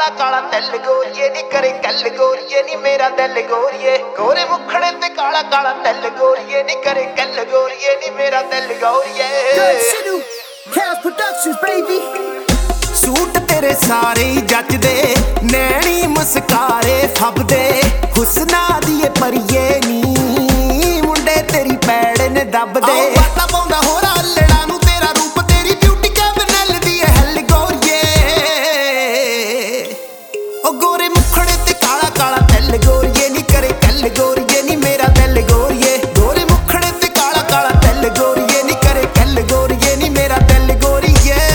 ਕਾਲਾ ਕਾਲਾ ਦਿਲ ਗੋਰੀਏ ਨੀ ਕਰੇ ਗੱਲ ਗੋਰੀਏ ਨੀ ਮੇਰਾ ਦਿਲ ਗੋਰੀਏ ਗੋਰੇ ਮੁਖੜੇ ਤੇ ਕਾਲਾ ਕਾਲਾ ਦਿਲ ਗੋਰੀਏ ਨੀ ਕਰੇ ਗੱਲ ਗੋਰੀਏ ਨੀ ਮੇਰਾ ਦਿਲ ਗੋਰੀਏ Chaos Productions baby ਸੂਟ ਤੇਰੇ ਸਾਰੇ ਹੀ ਜੱਜਦੇ ਨੈਣੀ ਮੁਸਕਾਰੇ ਫੱਬਦੇ ਹੁਸਨਾ ਦੀ ਏ ਪਰੀਏ ਨੀ ਮੁੰਡੇ ਤੇਰੀ ਪੈੜ ਨੇ ਦੱਬਦੇ ਵਾਟਾ ਪਾਉਂਦਾ ਹੋਰਾ ਅੱਲੜਾ ਨੂੰ ਤੇਰਾ ਰੂਪ ਤੇਰੀ ਬਿਊਟੀ ਕੈਬਨਲ ਦੀ ਏ ਹੱਲ ਗੋਰੀਏ ਉਹ ਗੋਰੇ ਮੁਖੜੇ ਤੇ ਕਾਲਾ ਕਾਲਾ ਦਿਲ ਗੋਰੀਏ ਨੀ ਕਰੇ ਗੱਲ ਗੋਰੀਏ ਨੀ ਮੇਰਾ ਦਿਲ ਗੋਰੀਏ ਗੋਰੇ ਮੁਖੜੇ ਤੇ ਕਾਲਾ ਕਾਲਾ ਦਿਲ ਗੋਰੀਏ ਨੀ ਕਰੇ ਗੱਲ ਗੋਰੀਏ ਨੀ ਮੇਰਾ ਦਿਲ ਗੋਰੀਏ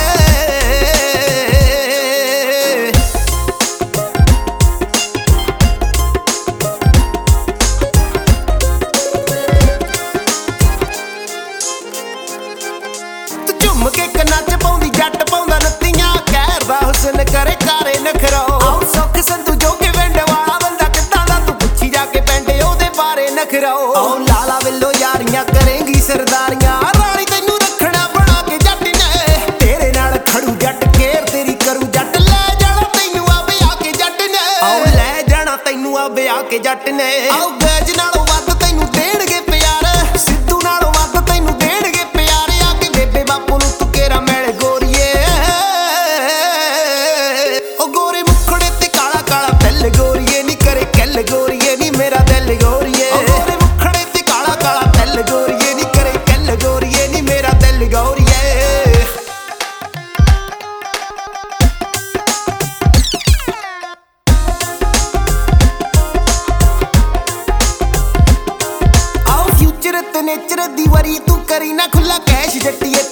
ਕੇ ਕੰਨਾਂ ਚ ਪਾਉਂਦੀ ਜੱਟ ਪਾਉਂਦਾ ਨੱਤੀਆਂ ਕਹਿਰਦਾ ਹੁਸਨ ਕਰੇ ਕਾਰੇ ਨਖਰੋ ਆਉ ਸੁੱਖ ਸੰਧੂ ਜੋ ਕਿ ਵੰਡ ਵਾਲਾ ਬੰਦਾ ਕਿੱਦਾਂ ਦਾ ਤੂੰ ਪੁੱਛੀ ਜਾ ਕੇ ਪੈਂਦੇ ਉਹਦੇ ਬਾਰੇ ਨਖਰੋ ਆਉ ਲਾਲਾ ਵੱਲੋਂ ਯਾਰੀਆਂ ਕਰੇਂਗੀ ਸਰਦਾਰੀਆਂ ਰਾਣੀ ਤੈਨੂੰ ਰੱਖਣਾ ਬਣਾ ਕੇ ਜੱਟ ਨੇ ਤੇਰੇ ਨਾਲ ਖੜੂ ਜੱਟ ਕੇਰ ਤੇਰੀ ਕਰੂ ਜੱਟ ਲੈ ਜਾਣਾ ਤੈਨੂੰ ਆ ਵਿਆਹ ਕੇ ਜੱਟ ਨੇ ਆਉ ਲੈ ਜਾਣਾ ਤੈਨੂੰ ਆ ਵਿਆਹ ਕੇ ਜੱਟ ਨੇ ਆਉ ਗਜ ਨਾਲੋਂ ਵੱਧ ਤੈਨੂੰ ਦੇਣਗੇ ਪਿਆਰ ਸਿੱਧੂ ਨਾਲੋਂ ਵੱਧ ਤੈਨੂੰ ਦੇਣਗੇ ਪਿਆਰ ਆ ਕੇ ਬੇਬੇ ਬਾਪੂ ਨੂੰ ਗੋਰੀਏ ਨੀ ਕਰੇ ਗੱਲ ਗੋਰੀਏ ਨੀ ਮੇਰਾ ਦਿਲ ਗੋਰੀਏ ਗੋਰੇ ਮੁਖੜੇ ਤੇ ਕਾਲਾ ਕਾਲਾ ਦਿਲ ਗੋਰੀਏ ਨੀ ਕਰੇ ਗੱਲ ਗੋਰੀਏ ਨੀ ਮੇਰਾ ਦਿਲ ਗੋਰੀਏ ਆਓ ਫਿਊਚਰ ਤੇ ਨੇਚਰ ਦੀ ਵਾਰੀ ਤੂੰ ਕਰੀ ਨਾ ਖੁੱਲਾ ਕੈਸ਼ ਜੱਟੀਏ